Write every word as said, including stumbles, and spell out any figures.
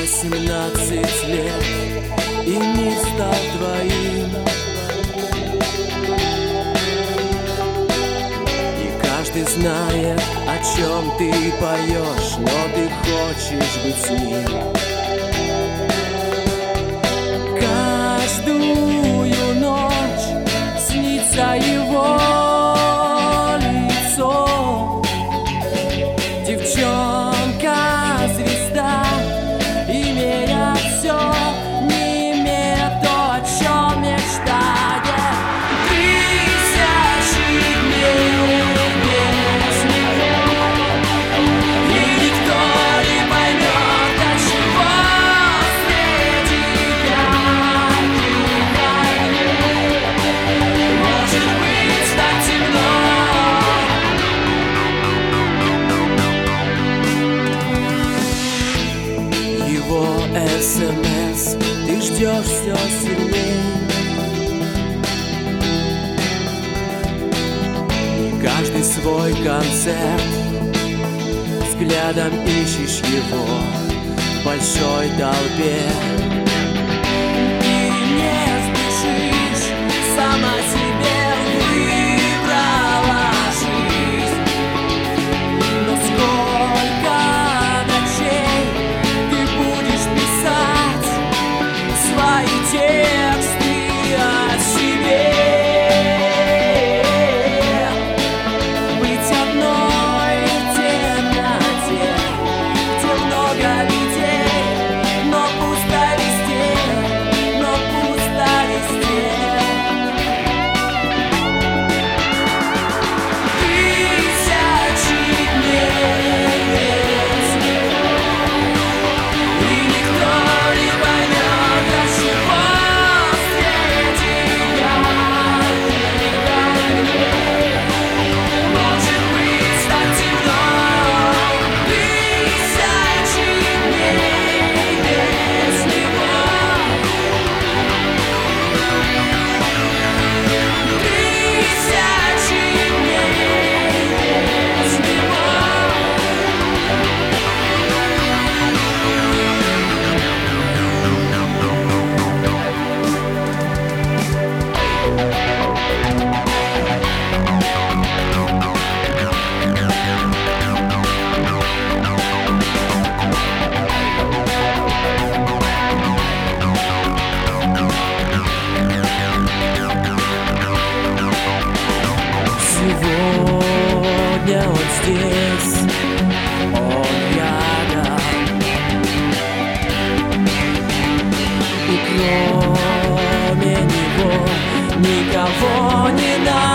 восемнадцать лет и не стал твоим. И каждый знает, о чем ты поешь, но ты хочешь быть с ним. Каждую ночь снится его лицо. Девчонка звезда, имея все, не имея то, о чем мечтает. Тысячи дней без него, и никто не поймет, от чего среди ярких огней может быть так темно. Его СМС ты ждешь все сильнее, и каждый свой концерт взглядом ищешь его в большой толпе. И не спешишь, сама себе выбрала жизнь. Но сколько ночей ты будешь писать свои тексты о себе? Быть одной в темноте, где много людей, но пусто везде, но пусто везде. Тысячи дней без него, и никто не поймет, от чего среди ярких огней может быть так темно. Тысячи дней без него, тысячи дней без него. Сегодня он здесь, он рядом, и кроме него никого не надо.